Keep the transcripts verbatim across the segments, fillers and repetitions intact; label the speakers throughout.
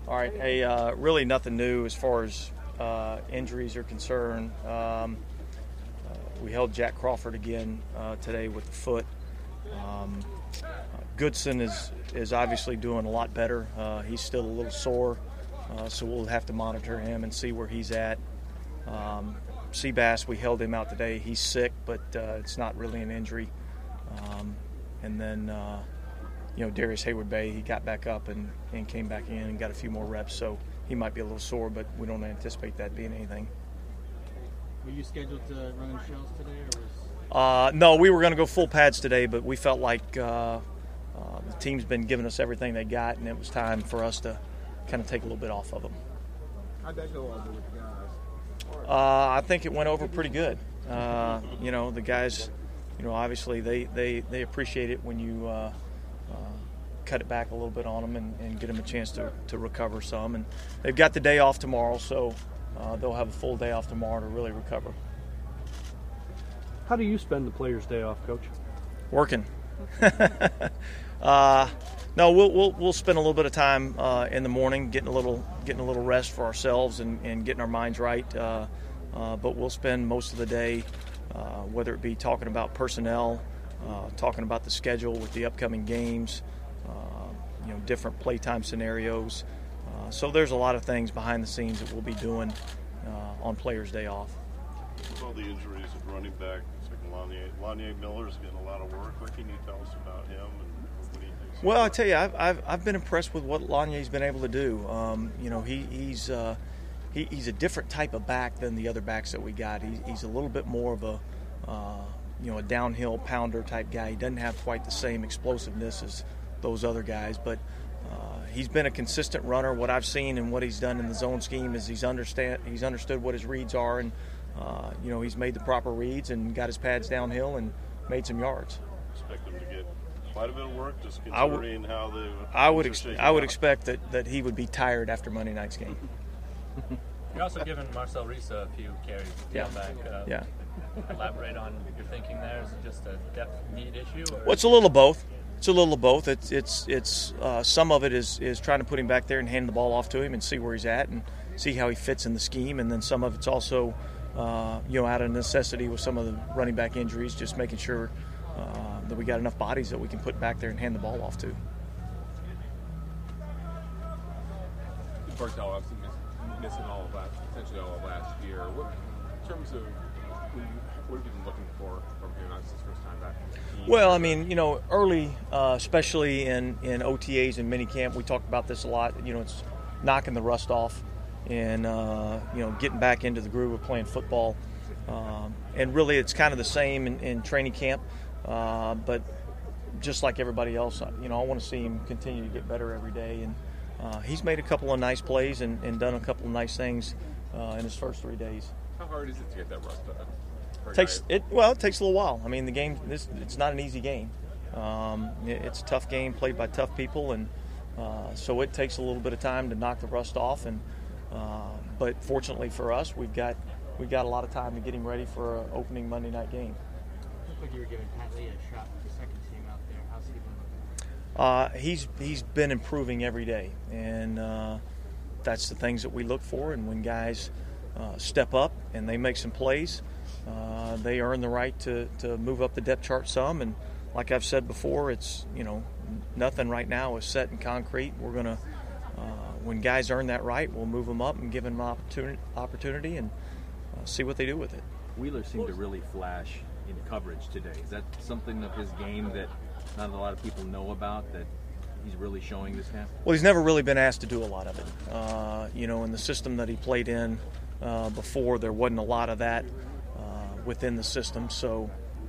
Speaker 1: All right. Hey, uh, really nothing new as far as uh, injuries are concerned. Um, uh, we held Jack Crawford again uh, today with the foot. Um, uh, Goodson is is obviously doing a lot better. Uh, he's still a little sore, uh, so we'll have to monitor him and see where he's at. Um, Seabass, we held him out today. He's sick, but uh, it's not really an injury. Um, and then, uh, you know, Darius Hayward-Bay, he got back up and, and came back in and got a few more reps, so he might be a little sore, but we don't anticipate that being anything.
Speaker 2: Were you scheduled to run shells today, or was...
Speaker 1: Uh, no, we were going to go full pads today, but we felt like uh, uh, the team's been giving us everything they got, and it was time for us to kind of take a little bit off of them.
Speaker 3: How'd that go over with the guys?
Speaker 1: Uh, I think it went over pretty good. Uh, you know, the guys, you know, obviously they, they, they appreciate it when you uh, uh, cut it back a little bit on them and, and get them a chance to, to recover some. And they've got the day off tomorrow, so uh, they'll have a full day off tomorrow to really recover.
Speaker 4: How do you spend the players' day off, Coach?
Speaker 1: Working. uh, no, we'll, we'll we'll spend a little bit of time uh, in the morning, getting a little getting a little rest for ourselves and, and getting our minds right. Uh, uh, but we'll spend most of the day, uh, whether it be talking about personnel, uh, talking about the schedule with the upcoming games, uh, you know, different playtime scenarios. Uh, so there's a lot of things behind the scenes that we'll be doing uh, on Players' Day off.
Speaker 5: With all the injuries at running back, it's like Lanier, Lanier Miller's getting a lot of work. What can you tell us about him and what he thinks?
Speaker 1: Well, I tell you, I've, I've I've been impressed with what Lanier's been able to do. Um, you know, he he's uh, he, he's a different type of back than the other backs that we got. He, he's a little bit more of a uh, you know a downhill pounder type guy. He doesn't have quite the same explosiveness as those other guys, but uh, he's been a consistent runner. What I've seen and what he's done in the zone scheme is he's understand he's understood what his reads are, and uh, you know he's made the proper reads and got his pads downhill and made some yards.
Speaker 5: Expect him to get quite a bit of work, just
Speaker 1: I would,
Speaker 5: considering how the
Speaker 1: I would ex- I would
Speaker 5: out.
Speaker 1: expect that, that he would be tired after Monday night's game.
Speaker 6: You're also giving Marcel Risa a few carries to
Speaker 1: Yeah.
Speaker 6: come back. Uh,
Speaker 1: Yeah.
Speaker 6: Elaborate on your thinking there. Is it just a depth need issue? Or?
Speaker 1: Well, it's a little of both. It's a little of both. It's it's it's uh, some of it is is trying to put him back there and hand the ball off to him and see where he's at and see how he fits in the scheme, and then some of it's also uh, you know out of necessity with some of the running back injuries, just making sure uh, that we got enough bodies that we can put back there and hand the ball off to.
Speaker 7: Bartel obviously miss, missing all of last, essentially all of last year. What, in terms of what, you, what have you been looking for from him? That's his first time back.
Speaker 1: Well, I mean, you know, early, uh, especially in, in O T As and minicamp, we talked about this a lot. You know, it's knocking the rust off and, uh, you know, getting back into the groove of playing football. Um, and really, it's kind of the same in, in training camp. Uh, but just like everybody else, you know, I want to see him continue to get better every day. And uh, he's made a couple of nice plays and, and done a couple of nice things uh, in his first three days.
Speaker 7: How hard is it to get that rust up?
Speaker 1: Takes it well. It takes a little while. I mean, the game. This it's not an easy game. Um, it, it's a tough game played by tough people, and uh, so it takes a little bit of time to knock the rust off. And uh, but fortunately for us, we've got we've got a lot of time to get him ready for an opening Monday night game.
Speaker 2: It looked like you were giving Pat Lee a shot with the second team out there. How's he been looking?
Speaker 1: Uh, he's he's been improving every day, and uh, that's the things that we look for. And when guys uh, step up and they make some plays, uh, they earn the right to, to move up the depth chart some. And like I've said before, it's you know nothing right now is set in concrete. We're gonna uh, when guys earn that right, we'll move them up and give them opportunity opportunity and uh, see what they do with it.
Speaker 8: Wheeler seemed to really flash in coverage today. Is that something of his game that not a lot of people know about, that he's really showing this camp?
Speaker 1: Well, he's never really been asked to do a lot of it. Uh, you know, in the system that he played in uh, before, there wasn't a lot of that uh, within the system. So,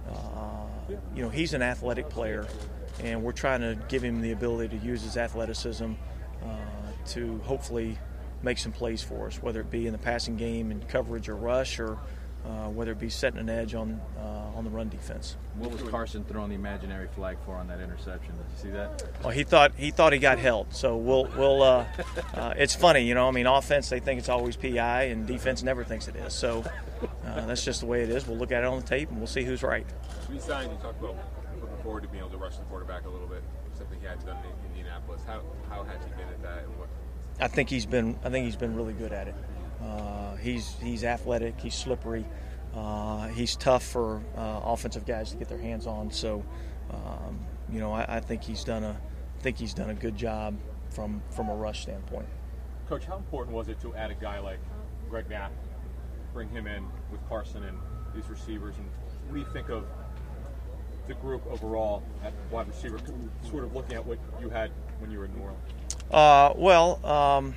Speaker 1: uh, you know, he's an athletic player, and we're trying to give him the ability to use his athleticism uh, to hopefully make some plays for us, whether it be in the passing game in coverage or rush, or uh, whether it be setting an edge on uh, on the run defense.
Speaker 8: What was Carson throwing the imaginary flag for on that interception? Did you see that?
Speaker 1: Well, he thought he thought he got held. So we'll we'll. Uh, uh, it's funny, you know. I mean, offense they think it's always P I, and defense never thinks it is. So uh, that's just the way it is. We'll look at it on the tape, and we'll see who's right.
Speaker 7: We signed. You talked about looking forward to being able to rush the quarterback a little bit, something he hadn't done in Indianapolis. How how has he been at that, and what
Speaker 1: I think he's been I think he's been really good at it. Uh, he's he's athletic. He's slippery. Uh, he's tough for uh, offensive guys to get their hands on. So, um, you know, I, I think he's done a I think he's done a good job from from a rush standpoint.
Speaker 7: Coach, how important was it to add a guy like Greg Knapp, bring him in with Carson and these receivers? And what do you think of the group overall at wide receiver, sort of looking at what you had when you were in New Orleans?
Speaker 1: Uh, well, um,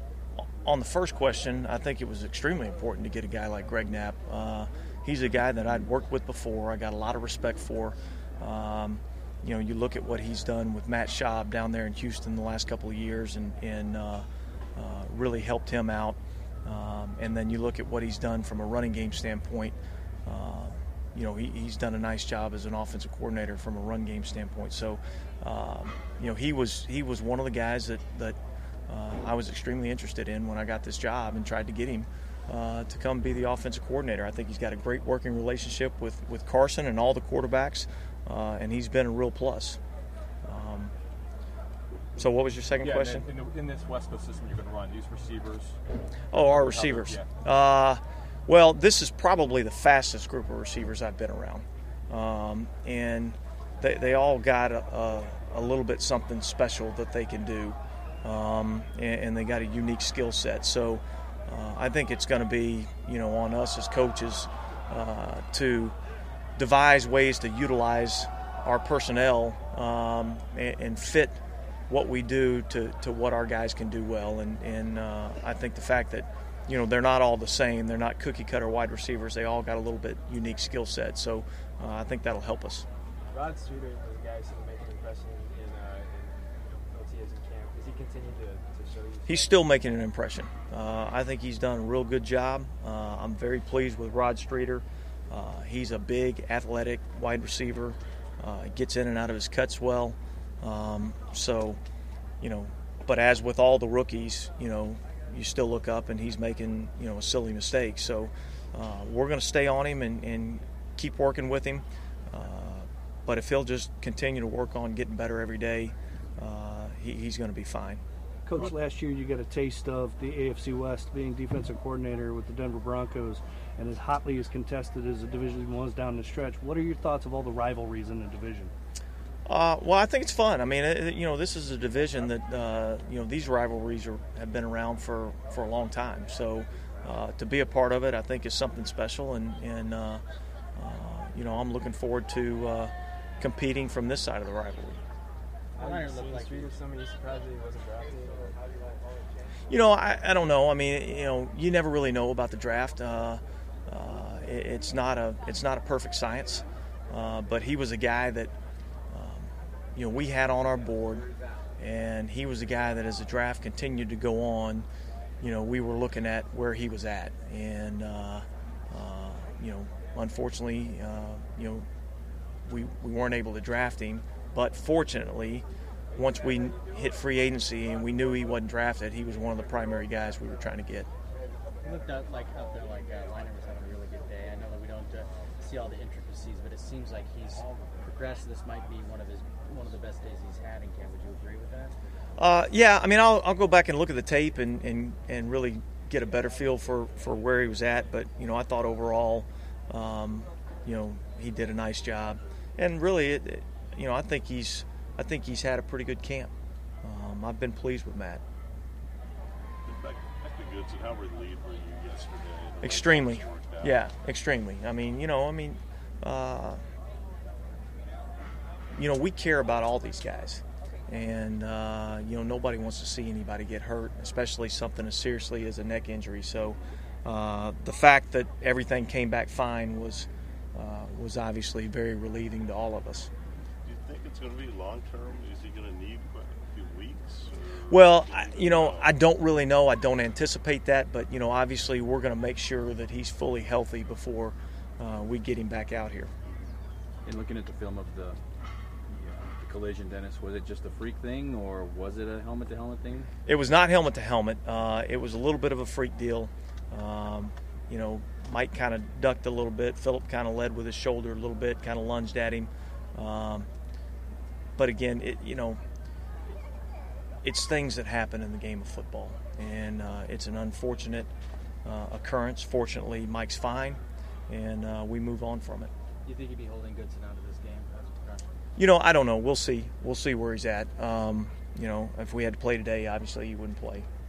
Speaker 1: on the first question, I think it was extremely important to get a guy like Greg Knapp. Uh, he's a guy that I'd worked with before. I got a lot of respect for. Um, you know, you look at what he's done with Matt Schaub down there in Houston the last couple of years and, and uh, uh, really helped him out. Um, and then you look at what he's done from a running game standpoint. Uh, you know, he, he's done a nice job as an offensive coordinator from a run game standpoint. So, um, you know, he was he was one of the guys that, that uh, I was extremely interested in when I got this job and tried to get him uh, to come be the offensive coordinator. I think he's got a great working relationship with, with Carson and all the quarterbacks, uh, and he's been a real plus. Um, so what was your second
Speaker 7: yeah,
Speaker 1: question?
Speaker 7: In, the, in this West Coast system you're going to run, these receivers.
Speaker 1: Oh, our receivers.
Speaker 7: Yeah.
Speaker 1: Uh, well, this is probably the fastest group of receivers I've been around. Um, and they, they all got a, a, a little bit something special that they can do. Um, and, and they got a unique skill set. So uh, I think it's going to be, you know, on us as coaches uh, to devise ways to utilize our personnel um, and, and fit what we do to, to what our guys can do well. And, and uh, I think the fact that, you know, they're not all the same. They're not cookie-cutter wide receivers. They all got a little bit unique skill set. So uh, I think that'll help us.
Speaker 2: Rod Streeter was a guy who's making an impression in, uh, in O T As and camp. Does he continue to, to show you?
Speaker 1: He's still making an impression. Uh, I think he's done a real good job. Uh, I'm very pleased with Rod Streeter. Uh, he's a big, athletic wide receiver. Uh, gets in and out of his cuts well. Um, so, you know, but as with all the rookies, you know, you still look up and he's making, you know, a silly mistake. So uh, we're going to stay on him and, and keep working with him. Uh, but if he'll just continue to work on getting better every day, uh, he, he's going to be fine.
Speaker 4: Coach, last year you got a taste of the A F C West, being defensive coordinator with the Denver Broncos, and as hotly as contested as the Division One's down the stretch. What are your thoughts of all the rivalries in the division?
Speaker 1: Uh, well, I think it's fun. I mean, it, you know, this is a division that, uh, you know, these rivalries are, have been around for, for a long time. So uh, to be a part of it, I think, is something special. And, and uh, uh, you know, I'm looking forward to uh, competing from this side of the rivalry.
Speaker 2: Ryan looked like he was somebody surprised that he wasn't drafted.
Speaker 1: You know, I, I don't know. I mean, you know, you never really know about the draft. Uh, uh, it, it's not a it's not a perfect science. Uh, but he was a guy that, you know, we had on our board, and he was a guy that as the draft continued to go on, you know, we were looking at where he was at. And, uh, uh, you know, unfortunately, uh, you know, we, we weren't able to draft him. But fortunately, once we hit free agency and we knew he wasn't drafted, he was one of the primary guys we were trying to get.
Speaker 2: It looked out like out there like uh, Liner was having a really good day. I know that we don't uh, see all the intricacies, but it seems like he's progressed. This might be one of his one of the best days he's had in camp. Would you agree with that?
Speaker 1: Uh, yeah, I mean, I'll I'll go back and look at the tape and, and, and really get a better feel for, for where he was at. But, you know, I thought overall, um, you know, he did a nice job. And really, it, it, you know, I think he's I think he's had a pretty good camp. Um, I've been pleased with Matt.
Speaker 5: Back, back to Goodson, how relieved were you yesterday?
Speaker 1: Extremely. Yeah, extremely. I mean, you know, I mean, uh, you know, we care about all these guys. And, uh, you know, nobody wants to see anybody get hurt, especially something as seriously as a neck injury. So uh, the fact that everything came back fine was uh, was obviously very relieving to all of us.
Speaker 5: Do you think it's going to be long-term? Is he going to need quite a few weeks? Or
Speaker 1: well, I, you know, I don't really know. I don't anticipate that. But, you know, obviously we're going to make sure that he's fully healthy before uh, we get him back out here.
Speaker 8: And looking at the film of the collision, Dennis, was it just a freak thing, or was it a helmet-to-helmet thing?
Speaker 1: It was not helmet-to-helmet. Uh, it was a little bit of a freak deal. Um, you know, Mike kind of ducked a little bit. Phillip kind of led with his shoulder a little bit, kind of lunged at him. Um, but again, it, you know, it's things that happen in the game of football, and uh, it's an unfortunate uh, occurrence. Fortunately, Mike's fine, and uh, we move on from it.
Speaker 2: Do you think he'd be holding Goodson out of this game?
Speaker 1: You know, I don't know. We'll see. We'll see where he's at. Um, you know, if we had to play today, obviously he wouldn't play.